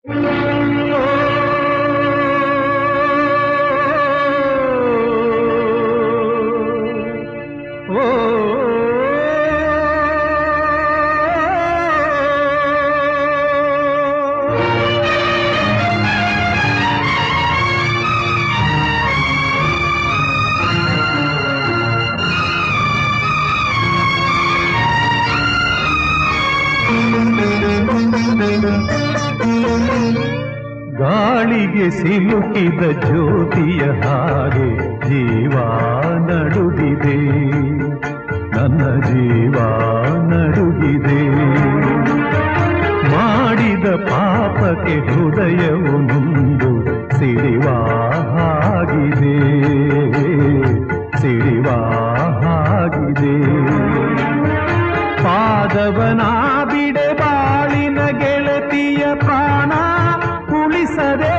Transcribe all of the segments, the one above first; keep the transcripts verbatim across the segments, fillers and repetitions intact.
ಗಾಳಿಗೆ ಸಿಲುಕಿದ ಜ್ಯೋತಿಯ ಹಾಗೆ ಜೀವ ನಡುಗಿದೆ, ನನ್ನ ಜೀವ ನಡುಗಿದೆ. ಮಾಡಿದ ಪಾಪಕ್ಕೆ ಹೃದಯವು ನೊಂದು ಸಿಡಿವ ಹಾಗಿದೆ, ಸಿಡಿವ ಹಾಗಿದೆ. ಪಾದವನ ಬಿಡೆ ಬಾಳಿನ ಗೆಳತಿಯ ಪ್ರಾಣ ಉಳಿಸದೆ,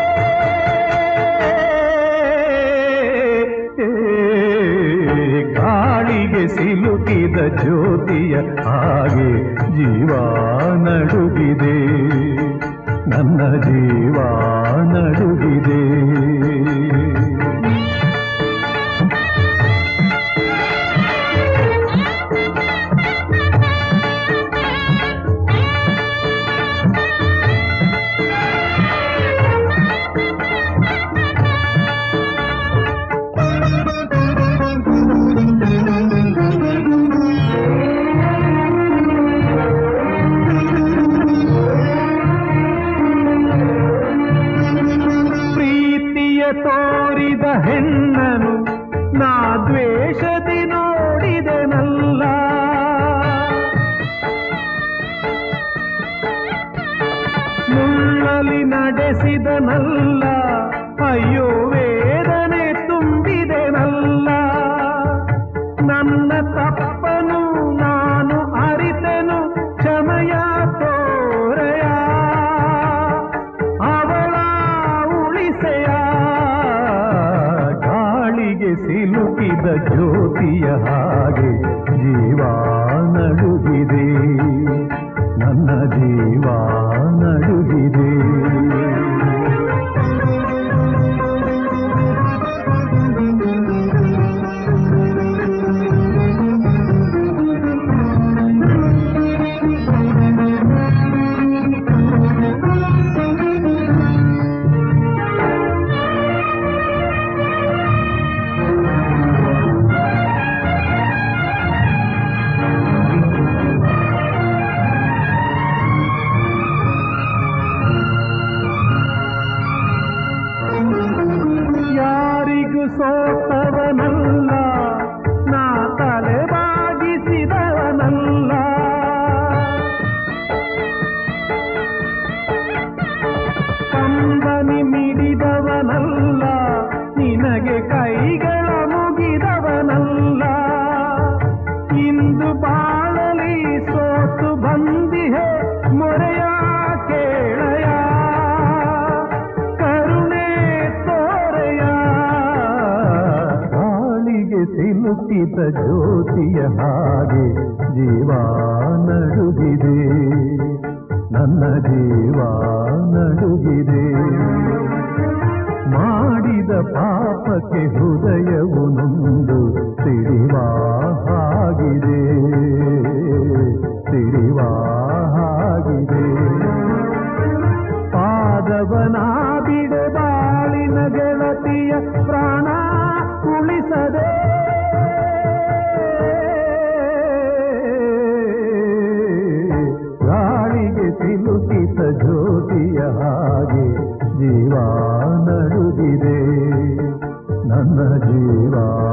ಗಾಳಿಗೆ ಸಿಲುಕಿದ ಜ್ಯೋತಿಯ ಹಾಗೆ ಜೀವ ನಡುಗಿದೆ, ನನ್ನ ಜೀವ ನಡುಗಿದೆ. ತೋರಿದ ಹೆಣ್ಣನು ನಾ ದ್ವೇಷದಿ ನೋಡಿದೆನಲ್ಲ, ಮುಳ್ಳಲಿ ನಡೆಸಿದನಲ್ಲ, ಅಯ್ಯೋ ವೇದನೆ ತುಂಬಿದೆನಲ್ಲ. ನನ್ನ ತಪ್ಪನು ನಾನು ಅರಿತೆನು, ಕ್ಷಮೆಯ ತೋರೆಯ ಅವಳ ಉಳಿಸೆಯ. ಸಿಲುಕಿದ ಜ್ಯೋತಿಯ ಹಾಗೆ ಜೀವ ನಡುಗಿದೆ, ನನ್ನ ಜೀವ ನಡುಗಿದೆ. ಸೋತವನಲ್ಲ ನಾ ತಲೆ ಬಾಗಿಸಿದವನಲ್ಲ, ಕಂಬನಿ ಮಿಡಿದವನಲ್ಲ, ನಿನಗೆ ಕೈಗಳ ಮುಗಿದವನಲ್ಲ. ಇಂದು ಬಾಳಲಿ ಸೋತು ಬಂದಿಹೆ ಮೊರೆಯ ಕೇಳಯ, ಕರುಣೆ ತೋರೆಯ. ಸಿಲುಕಿದ ಜ್ಯೋತಿಯ ಹಾಗೆ ಜೀವ ನಡುಗಿದೆ, ನನ್ನ ಜೀವ ನಡುಗಿದೆ. ಮಾಡಿದ ಪಾಪಕ್ಕೆ ಹೃದಯವು ನೊಂದು ಸಿಡಿವ ಹಾಗಿದೆ, ಸಿಡಿವ ಹಾಗಿದೆ. ಪಾದವನ ಬಿಡೆ ಬಾಳಿನ ಗೆಳತಿಯ ಪ್ರಾಣ ಉಳಿಸದೆ, ಗಾಳಿಗೆ ಸಿಲುಕಿದ ಜ್ಯೋತಿಯ ಹಾಗೆ ಜೀವ ನಡುಗಿದೆ, ನನ್ನ ಜೀವ